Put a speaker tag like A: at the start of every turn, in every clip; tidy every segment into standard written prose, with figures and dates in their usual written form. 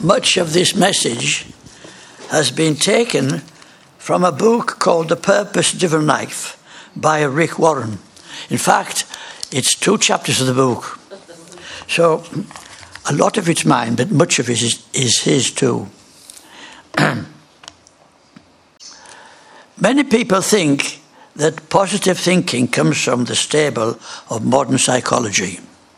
A: Much of this message has been taken from a book called The Purpose-Driven Life by Rick Warren. In fact, it's 2 chapters of the book. So a lot of it's mine, but much of it is his too. Many people think that positive thinking comes from the stable of modern psychology.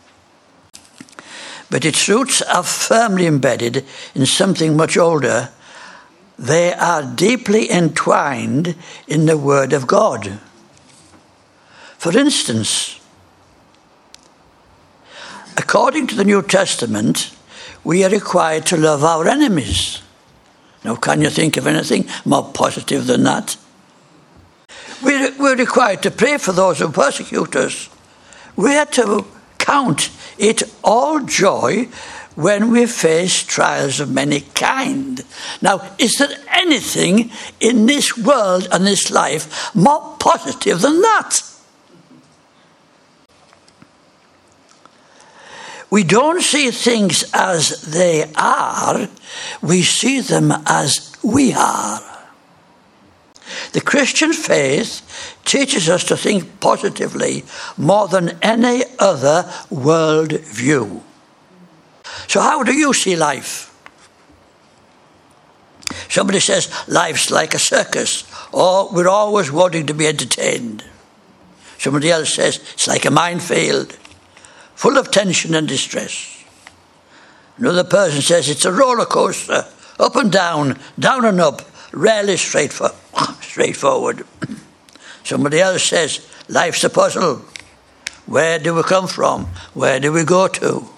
A: But its roots are firmly embedded in something much older. They are deeply entwined in the Word of God. For instance, according to the New Testament, we are required to love our enemies. Now, can you think of anything more positive than that? We're required to pray for those who persecute us. We are to count it all joy when we face trials of many kind. Now, is there anything in this world and this life more positive than that? We don't see things as they are, we see them as we are. The Christian faith teaches us to think positively more than any other world view. So how do you see life? Somebody says life's like a circus, or we're always wanting to be entertained. Somebody else says it's like a minefield, full of tension and distress. Another person says it's a roller coaster, up and down and up, rarely straightforward. Somebody else says life's a puzzle. Where do we come from? Where do we go to?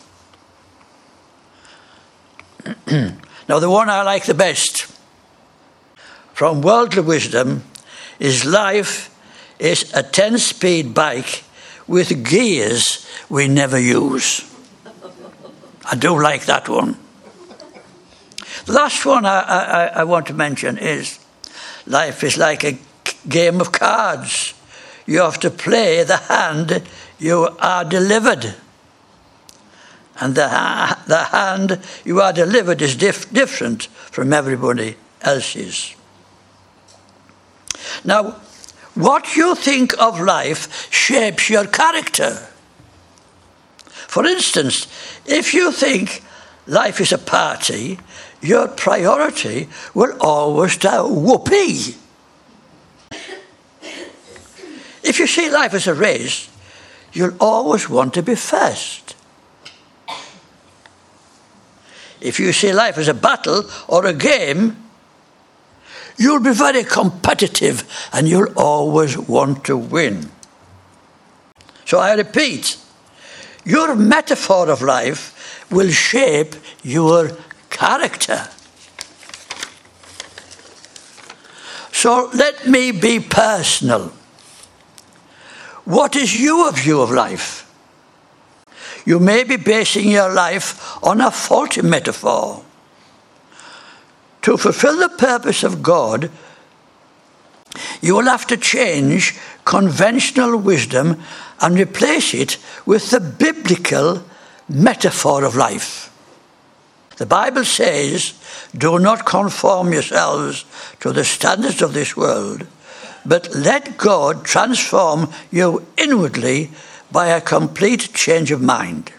A: Now, the one I like the best from worldly wisdom is life is a 10-speed bike with gears we never use. I do like that one. The last one I want to mention is life is like a game of cards. You have to play the hand you are delivered. And the hand you are delivered is different from everybody else's. Now, what you think of life shapes your character. For instance, if you think life is a party, your priority will always be whoopee. If you see life as a race, you'll always want to be first. If you see life as a battle or a game, you'll be very competitive and you'll always want to win. So I repeat, your metaphor of life will shape your character. So let me be personal. What is your view of life? You may be basing your life on a faulty metaphor. To fulfill the purpose of God, you will have to change conventional wisdom and replace it with the biblical metaphor of life. The Bible says, "Do not conform yourselves to the standards of this world, but let God transform you inwardly by a complete change of mind."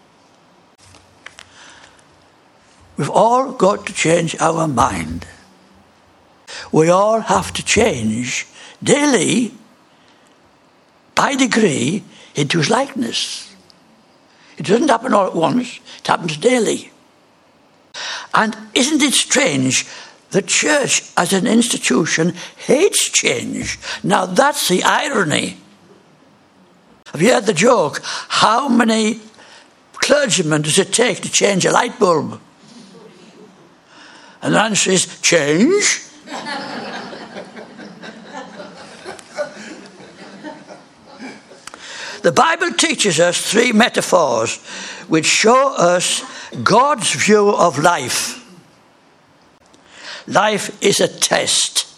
A: We've all got to change our mind. We all have to change daily, by degree, into his likeness. It doesn't happen all at once, it happens daily. And isn't it strange? The church as an institution hates change. Now that's the irony. Have you heard the joke? How many clergymen does it take to change a light bulb? And the answer is change. The Bible teaches us 3 metaphors which show us God's view of life. Life is a test.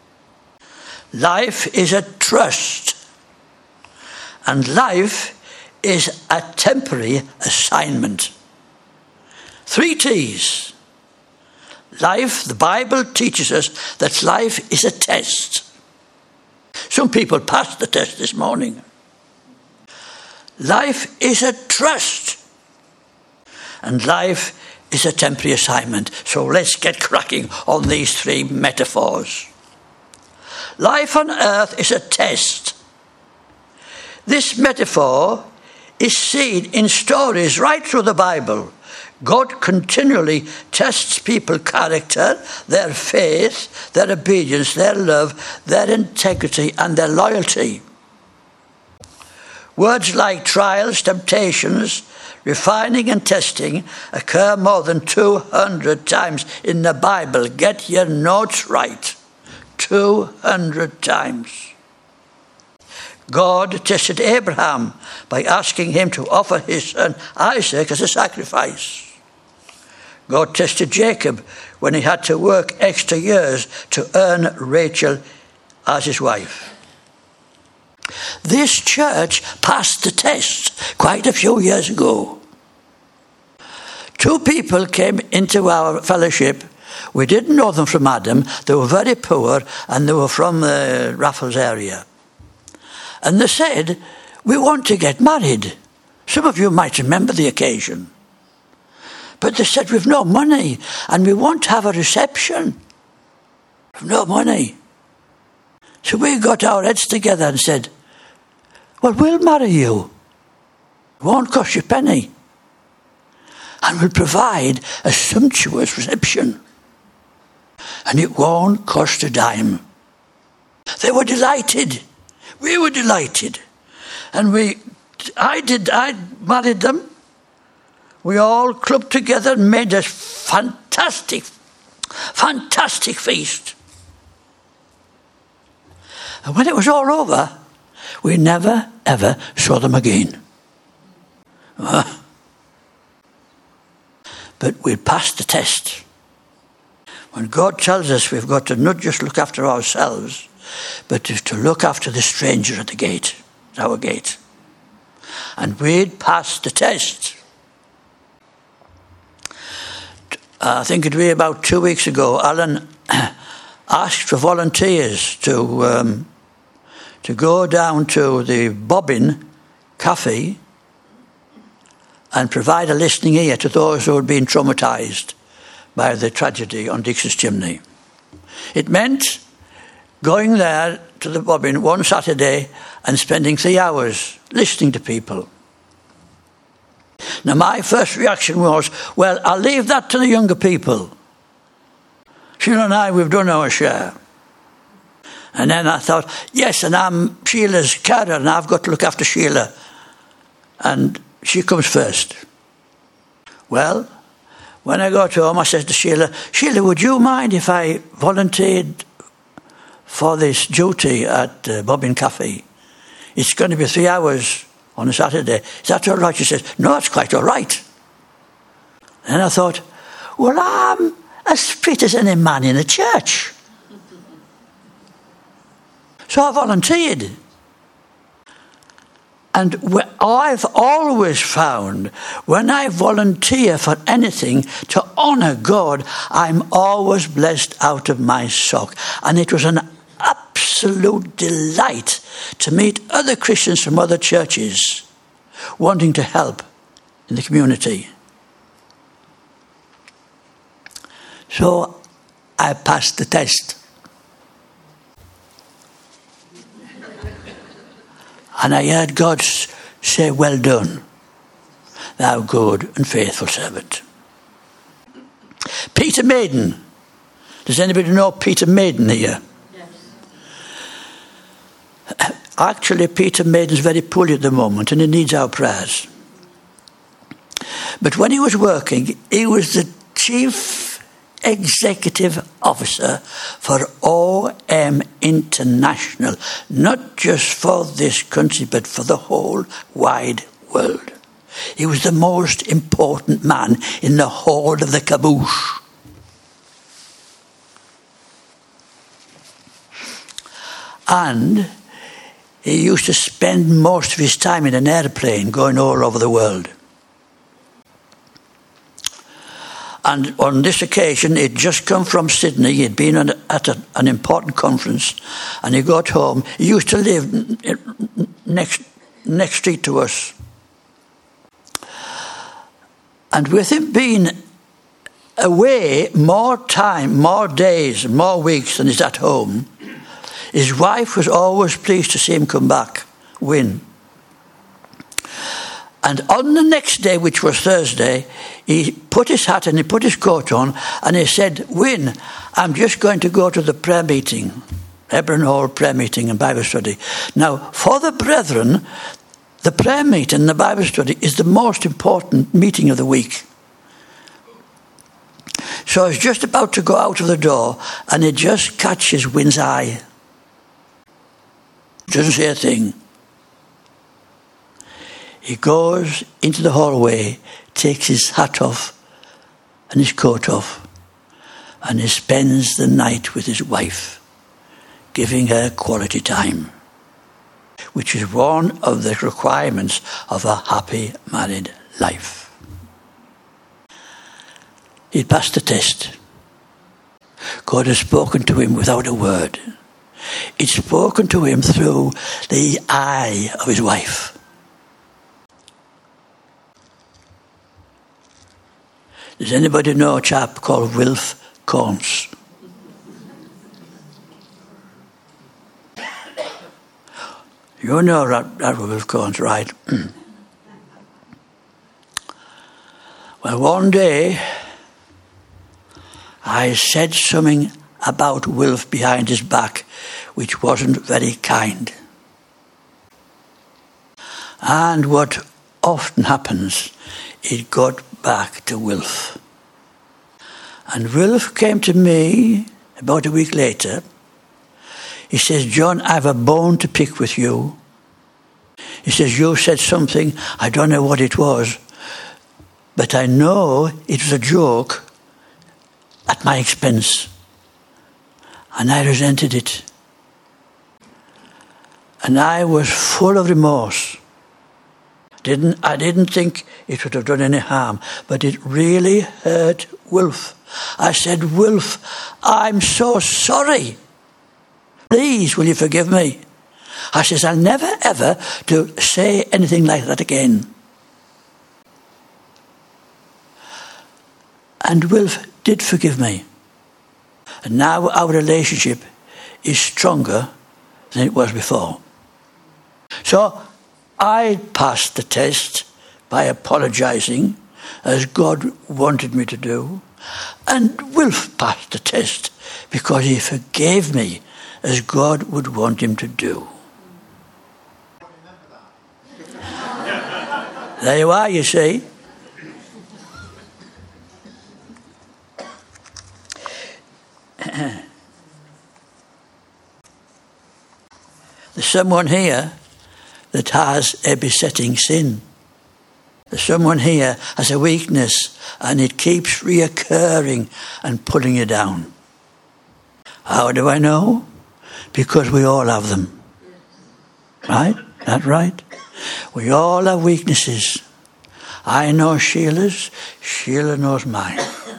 A: Life is a trust. And life is a temporary assignment. 3 T's. Life, the Bible teaches us that life is a test. Some people passed the test this morning. Life is a trust. And life is a temporary assignment. So let's get cracking on these three metaphors. Life on earth is a test. This metaphor is seen in stories right through the Bible. God continually tests people's character, their faith, their obedience, their love, their integrity, and their loyalty. Words like trials, temptations, refining and testing occur more than 200 times in the Bible. Get your notes right. 200 times. God tested Abraham by asking him to offer his son Isaac as a sacrifice. God tested Jacob when he had to work extra years to earn Rachel as his wife. This church passed the test quite a few years ago. 2 people came into our fellowship. We didn't know them from Adam. They were very poor and they were from the Raffles area. And they said, we want to get married. Some of you might remember the occasion. But they said, we've no money and we want to have a reception. We've no money. So we got our heads together and said, well, we'll marry you. It won't cost you a penny. And we'll provide a sumptuous reception. And it won't cost a dime. They were delighted. We were delighted. And I married them. We all clubbed together and made a fantastic feast. And when it was all over, we never, ever saw them again. But we passed the test. When God tells us we've got to not just look after ourselves, but to look after the stranger at the gate, at our gate. And we'd passed the test. I think it'd be about 2 weeks ago, Alan asked for volunteers to go down to the Bobbin Cafe and provide a listening ear to those who had been traumatised by the tragedy on Dixon's Chimney. It meant going there to the Bobbin one Saturday and spending 3 hours listening to people. Now my first reaction was, well, I'll leave that to the younger people. Sheila and I, we've done our share. And then I thought, yes, and I'm Sheila's carer and I've got to look after Sheila. And she comes first. Well, when I got home, I said to Sheila, would you mind if I volunteered for this duty at Bobbin Cafe? It's going to be 3 hours on a Saturday. Is that all right? She says, no, it's quite all right. And I thought, well, I'm as fit as any man in a church. So I volunteered. And I've always found when I volunteer for anything to honour God, I'm always blessed out of my sock. And it was an absolute delight to meet other Christians from other churches wanting to help in the community. So I passed the test. And I heard God say, well done, thou good and faithful servant. Peter Maiden. Does anybody know Peter Maiden here? Yes. Actually, Peter Maiden's very poorly at the moment and he needs our prayers. But when he was working, he was the chief executive officer for OM International, not just for this country, but for the whole wide world. He was the most important man in the whole of the caboose. And he used to spend most of his time in an airplane going all over the world. And on this occasion, he'd just come from Sydney. He'd been at an important conference, and he got home. He used to live next street to us. And with him being away more time, more days, more weeks than he's at home, his wife was always pleased to see him come back, Win. And on the next day, which was Thursday, he put his hat and he put his coat on, and he said, Win, I'm just going to go to the prayer meeting, Hebron Hall prayer meeting and Bible study. Now, for the brethren, the prayer meeting and the Bible study is the most important meeting of the week. So I was just about to go out of the door, and it just catches Win's eye. Doesn't say a thing. He goes into the hallway, takes his hat off and his coat off, and he spends the night with his wife, giving her quality time, which is one of the requirements of a happy married life. He passed the test. God has spoken to him without a word. It's spoken to him through the eye of his wife. Does anybody know a chap called Wilf Corns? You know that Wilf Corns, right? Well, one day I said something about Wilf behind his back which wasn't very kind. And what often happens, it got back to Wilf. And Wilf came to me about a week later. He says, John, I have a bone to pick with you. He says, you said something, I don't know what it was, but I know it was a joke at my expense. And I resented it. And I was full of remorse. I didn't think it would have done any harm, but it really hurt Wilf. I said, Wilf, I'm so sorry. Please, will you forgive me? I says, I'll never ever to say anything like that again. And Wilf did forgive me. And now our relationship is stronger than it was before. So I passed the test by apologising, as God wanted me to do, and Wilf passed the test because he forgave me as God would want him to do. There you are, you see. There's someone here that has a besetting sin. There's someone here has a weakness and it keeps reoccurring and pulling you down. How do I know? Because we all have them. Right? That right? We all have weaknesses. I know Sheila's. Sheila knows mine.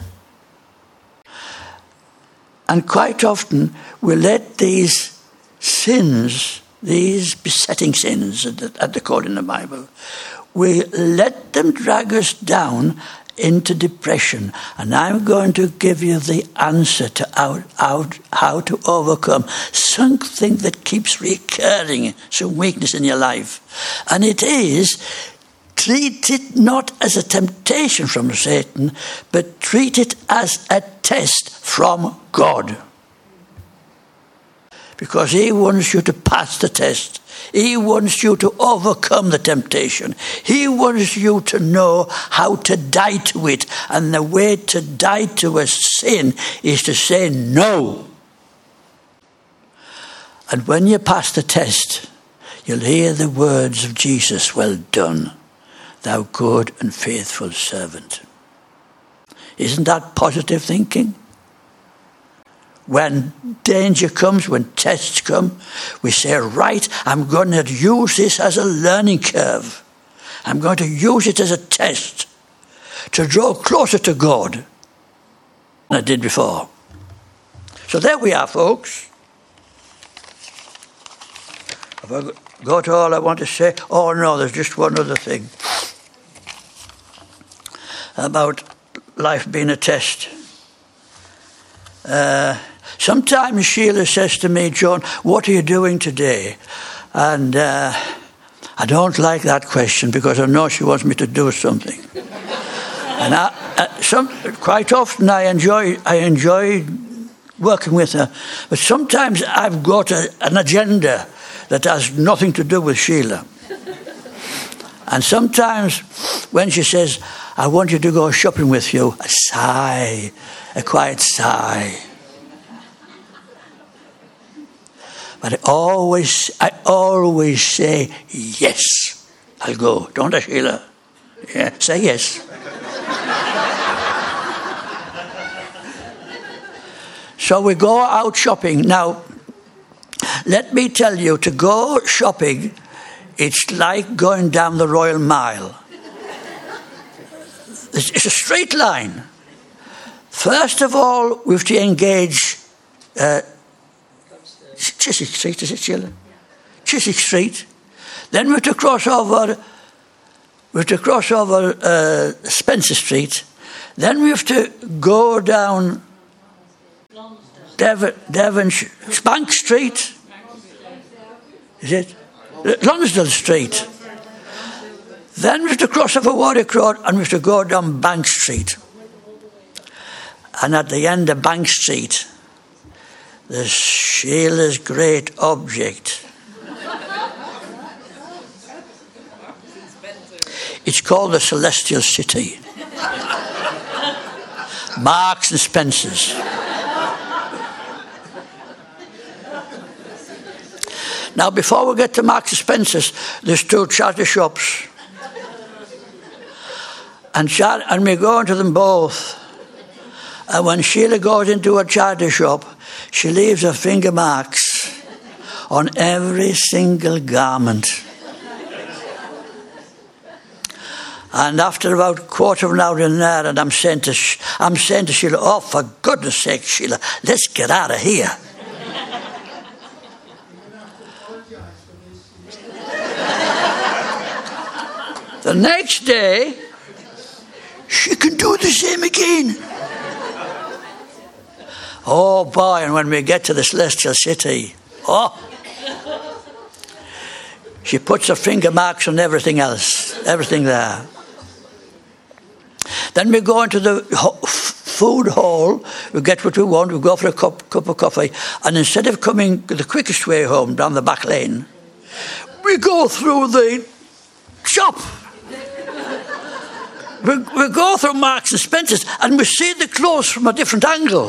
A: And quite often we let these sins, these besetting sins, as they're called in the Bible, we let them drag us down into depression. And I'm going to give you the answer to how to overcome something that keeps recurring, some weakness in your life. And it is, treat it not as a temptation from Satan, but treat it as a test from God. Because he wants you to pass the test. He wants you to overcome the temptation. He wants you to know how to die to it. And the way to die to a sin is to say no. And when you pass the test, you'll hear the words of Jesus, well done, thou good and faithful servant. Isn't that positive thinking? When danger comes, when tests come, we say, right, I'm going to use this as a learning curve. I'm going to use it as a test to draw closer to God. than I did before. So there we are, folks. Have I got all I want to say? Oh no, there's just one other thing about life being a test. Sometimes Sheila says to me, John, what are you doing today? And I don't like that question because I know she wants me to do something. And quite often I enjoy working with her, but sometimes I've got an agenda that has nothing to do with Sheila. And sometimes when she says, I want you to go shopping with you, a sigh, a quiet sigh. But I always say, yes, I'll go. Don't I, Sheila? Yeah, say yes. So we go out shopping. Now, let me tell you, to go shopping, it's like going down the Royal Mile. It's a straight line. First of all, we have to engage Chiswick Street, is it, Sheila? Chiswick Street. Then we have to cross over Spencer Street. Then we have to go down Bank Street. Is it? Lonsdale Street. Then we have to cross over Warwick Road and we have to go down Bank Street. And at the end of Bank Street, there's Sheila's great object. It's called the Celestial City. Marks and Spencer's. Now, before we get to Marks and Spencer's, there's two charity shops. And we go into them both. And when Sheila goes into a charity shop, she leaves her finger marks on every single garment. And after about a quarter of an hour in there, and I'm saying to Sheila, oh, for goodness sake, Sheila, let's get out of here. The next day, she can do the same again. Oh boy, and when we get to the Celestial City, she puts her finger marks on everything else, everything there. Then we go into the food hall, we get what we want, we go for a cup of coffee, and instead of coming the quickest way home down the back lane, we go through the shop. We go through Marks and Spencer's and we see the clothes from a different angle.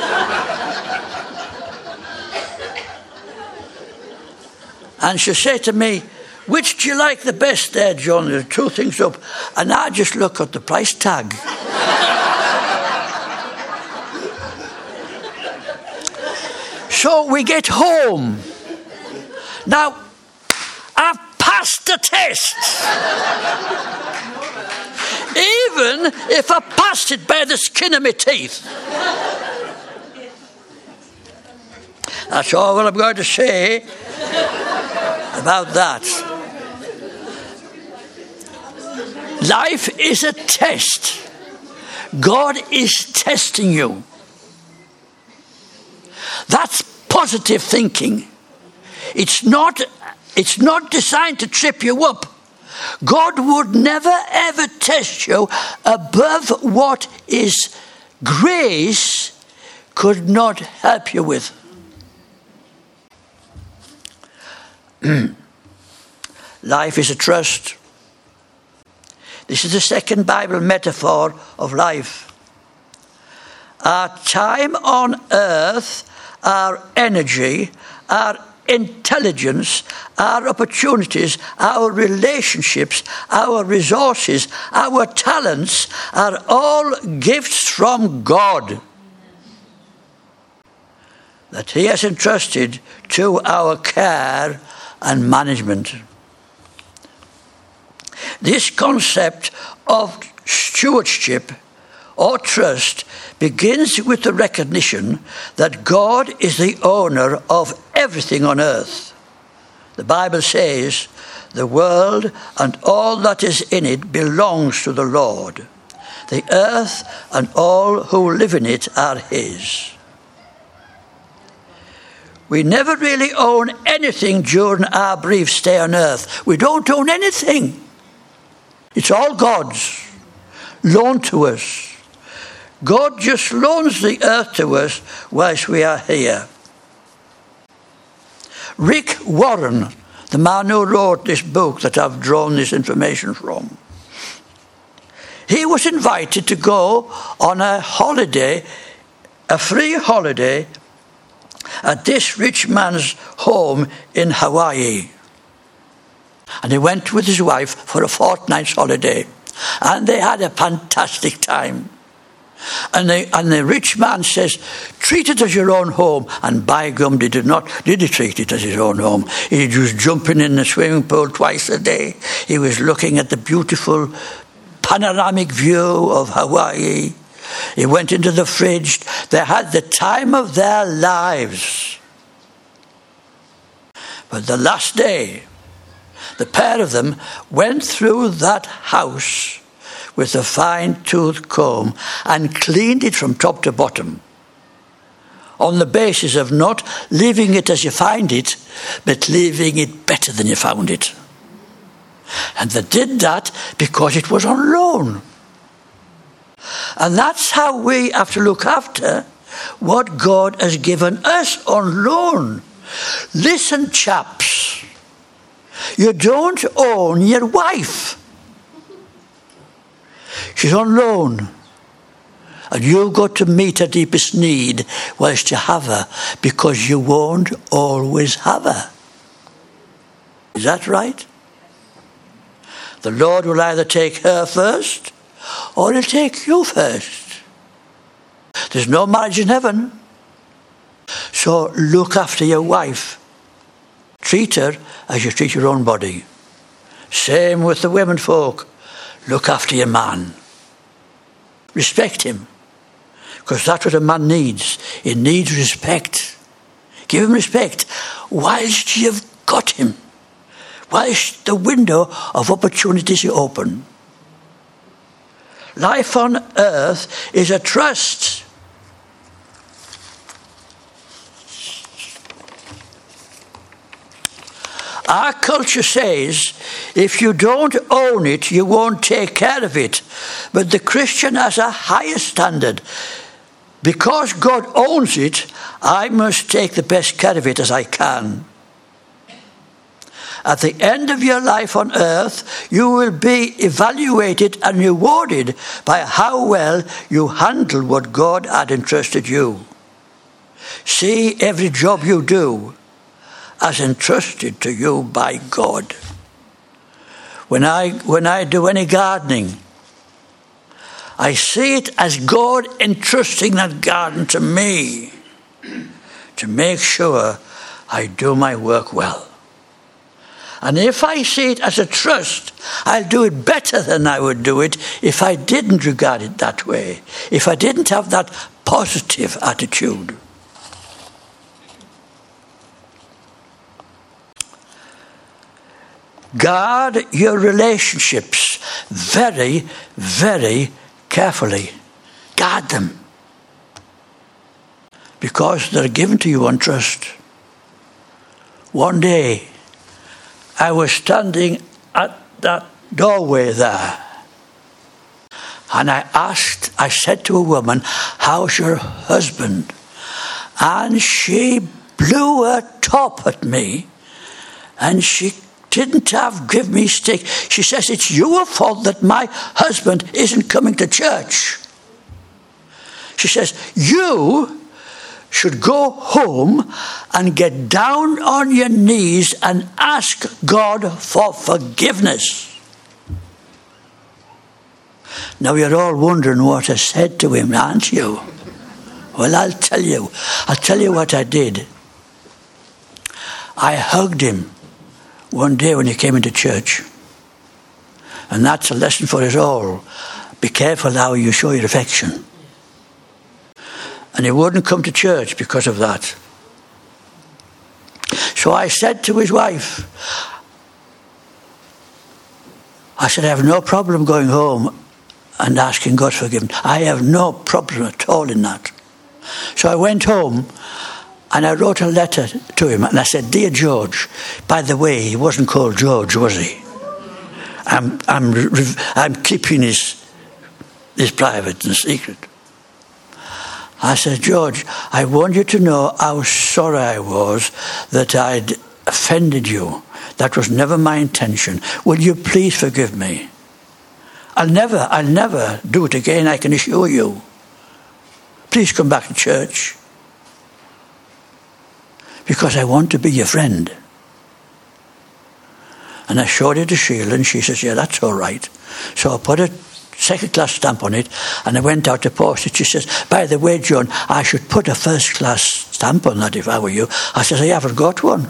A: And she said to me, which do you like the best there, John? There are two things up. And I just look at the price tag. So we get home. Now, I've passed the test. Even if I passed it by the skin of my teeth. That's all I'm going to say about that. Life is a test. God is testing you. That's positive thinking. It's not designed to trip you up. God would never ever test you above what His grace could not help you with. Life is a trust. This is the second Bible metaphor of life. Our time on earth, our energy, our intelligence, our opportunities, our relationships, our resources, our talents are all gifts from God that He has entrusted to our care and management. This concept of stewardship or trust begins with the recognition that God is the owner of everything on earth. The Bible says, "The world and all that is in it belongs to the Lord. The earth and all who live in it are his." We never really own anything during our brief stay on earth. We don't own anything. It's all God's, loaned to us. God just loans the earth to us whilst we are here. Rick Warren, the man who wrote this book that I've drawn this information from, he was invited to go on a holiday, a free holiday, at this rich man's home in Hawaii. And he went with his wife for a fortnight's holiday. And they had a fantastic time. And the rich man says, "Treat it as your own home." And by gum, did he treat it as his own home? He was jumping in the swimming pool twice a day. He was looking at the beautiful panoramic view of Hawaii. He went into the fridge. They had the time of their lives. But the last day, the pair of them went through that house with a fine-tooth comb and cleaned it from top to bottom, on the basis of not leaving it as you find it, but leaving it better than you found it. And they did that because it was on loan. And that's how we have to look after what God has given us on loan. Listen, chaps, you don't own your wife. She's on loan. And you've got to meet her deepest need whilst you have her, because you won't always have her. Is that right? The Lord will either take her first, or he'll take you first. There's no marriage in heaven. So look after your wife. Treat her as you treat your own body. Same with the women folk. Look after your man. Respect him. Because that's what a man needs. He needs respect. Give him respect whilst you've got him. Whilst the window of opportunities is open. Life on earth is a trust. Our culture says, if you don't own it, you won't take care of it. But the Christian has a higher standard. Because God owns it, I must take the best care of it as I can. At the end of your life on earth, you will be evaluated and rewarded by how well you handle what God had entrusted you. See every job you do as entrusted to you by God. When I do any gardening, I see it as God entrusting that garden to me to make sure I do my work well. And if I see it as a trust, I'll do it better than I would do it if I didn't regard it that way, if I didn't have that positive attitude. Guard your relationships very, very carefully. Guard them. Because they're given to you on trust. One day, I was standing at that doorway there. And I said to a woman, "How's your husband?" And she blew her top at me. And she didn't give me stick. She says, "It's your fault that my husband isn't coming to church." She says, "You should go home and get down on your knees and ask God for forgiveness." Now you're all wondering what I said to him, aren't you? Well, I'll tell you what I did. I hugged him one day when he came into church. And that's a lesson for us all. be careful how you show your affection. And he wouldn't come to church because of that. So I said to his wife, I said, I have no problem going home and asking God forgiveness. I have no problem at all in that. So I went home and I wrote a letter to him and I said, Dear George, by the way, he wasn't called George, was he? I'm keeping his private and secret. I said, George, I want you to know how sorry I was that I'd offended you. That was never my intention. Will you please forgive me? I'll never do it again, I can assure you. Please come back to church. Because I want to be your friend. And I showed it to Sheila and she says, yeah, that's all right. So I put a second-class stamp on it and I went out to post it. She says, by the way, John, I should put a first-class stamp on that if I were you. I says, I haven't got one.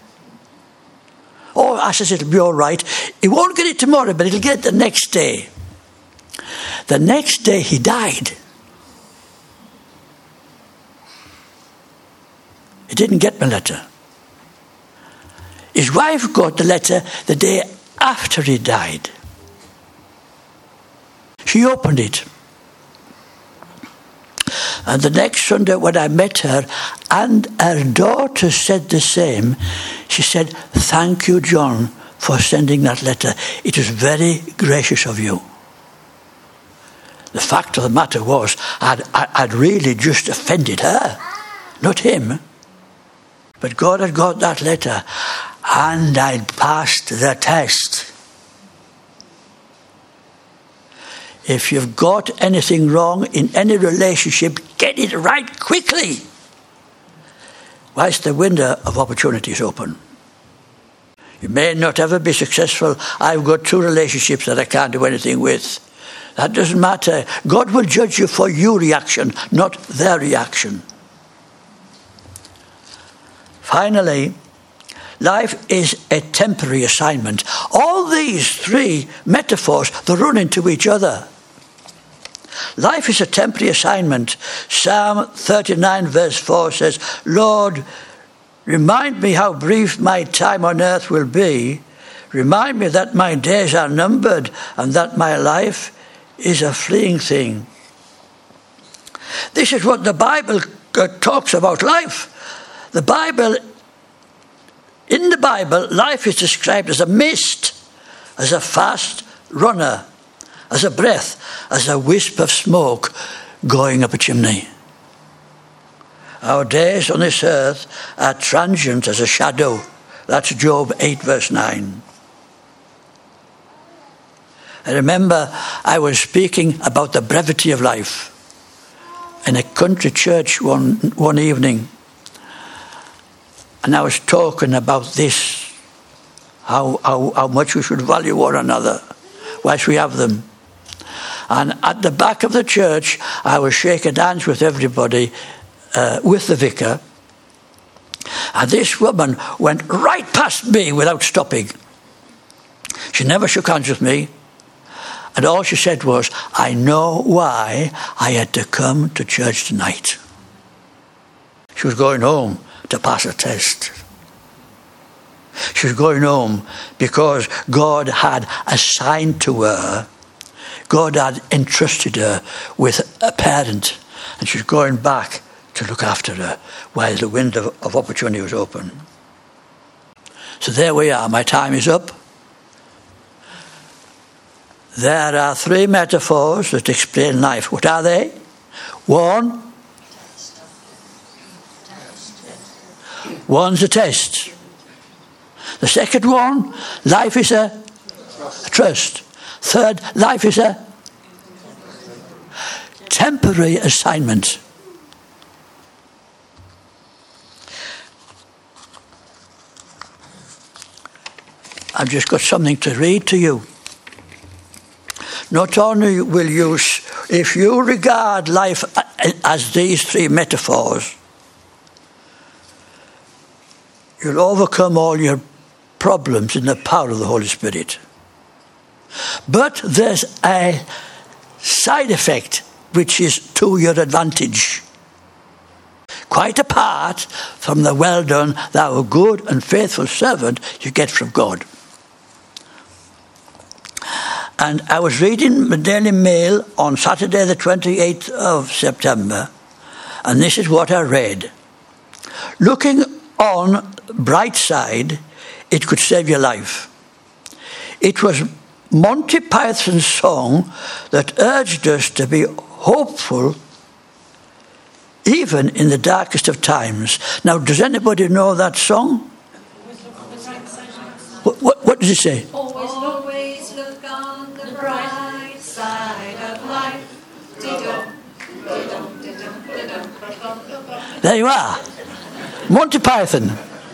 A: Oh, I says, it'll be all right. He won't get it tomorrow, but he'll get it the next day. The next day he died. He didn't get my letter. His wife got the letter the day after he died. She opened it. And the next Sunday when I met her, and her daughter said the same, she said, thank you, John, for sending that letter. It was very gracious of you. The fact of the matter was, I'd really just offended her, not him. But God had got that letter, and I'd passed the test. If you've got anything wrong in any relationship, get it right quickly, whilst the window of opportunity is open. You may not ever be successful. I've got 2 relationships that I can't do anything with. That doesn't matter. God will judge you for your reaction, not their reaction. Finally, life is a temporary assignment. All these 3 metaphors, they run into each other. Life is a temporary assignment. Psalm 39 verse 4 says, Lord, remind me how brief my time on earth will be. Remind me that my days are numbered and that my life is a fleeting thing. This is what the Bible talks about life. In the Bible, life is described as a mist, as a fast runner, as a breath, as a wisp of smoke going up a chimney. Our days on this earth are transient as a shadow. That's Job 8 verse 9. I remember I was speaking about the brevity of life in a country church one evening. And I was talking about this, how much we should value one another whilst we have them. And at the back of the church, I was shaking hands with everybody, with the vicar. And this woman went right past me without stopping. She never shook hands with me. And all she said was, I know why I had to come to church tonight. She was going home to pass a test. She was going home because God had assigned to her, God had entrusted her with a parent, and she was going back to look after her while the window of opportunity was open. So there we are, my time is up. There are 3 metaphors that explain life. What are they? 1, one's a test. The second one, life is a trust. Third, life is a temporary assignment. I've just got something to read to you. Not only will you, if you regard life as these 3 metaphors, you'll overcome all your problems in the power of the Holy Spirit. But there's a side effect which is to your advantage, quite apart from the well done, thou good and faithful servant you get from God. And I was reading the Daily Mail on Saturday the 28th of September, and this is what I read. Looking on bright side, it could save your life. It was Monty Python's song that urged us to be hopeful even in the darkest of times. Now, does anybody know that song? What does it say?
B: Always look on the bright side of life.
A: There you are. Monty Python.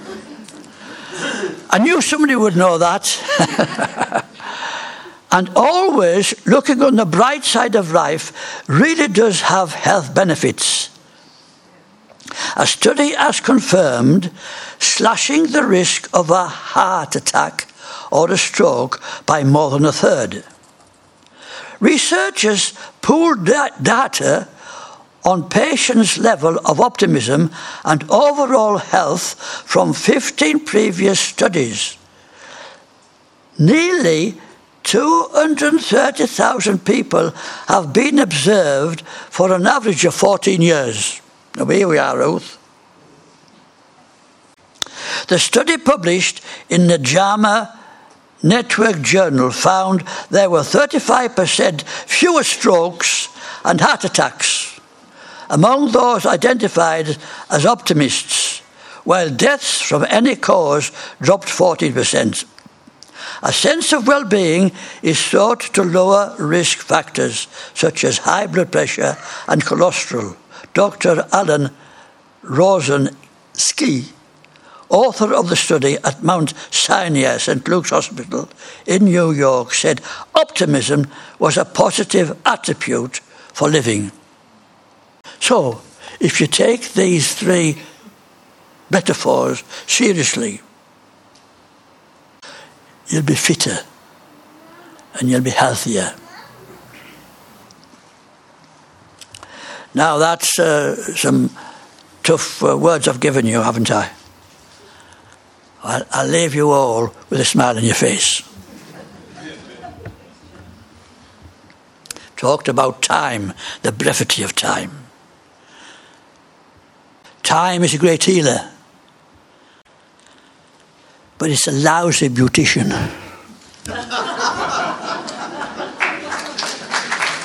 A: I knew somebody would know that. And always looking on the bright side of life really does have health benefits. A study has confirmed slashing the risk of a heart attack or a stroke by more than a third. Researchers pooled data on patients' level of optimism and overall health from 15 previous studies. Nearly 230,000 people have been observed for an average of 14 years. Now here we are, Ruth. The study published in the JAMA Network Journal found there were 35% fewer strokes and heart attacks among those identified as optimists, while deaths from any cause dropped 14%. A sense of well-being is thought to lower risk factors such as high blood pressure and cholesterol. Dr. Alan Rosenski, author of the study at Mount Sinai St. Luke's Hospital in New York, said optimism was a positive attribute for living. So, if you take these three metaphors seriously, you'll be fitter and you'll be healthier. Now that's some tough words I've given you, haven't I? I'll leave you all with a smile on your face. Talked about time, the brevity of time. Time is a great healer, but it's a lousy beautician.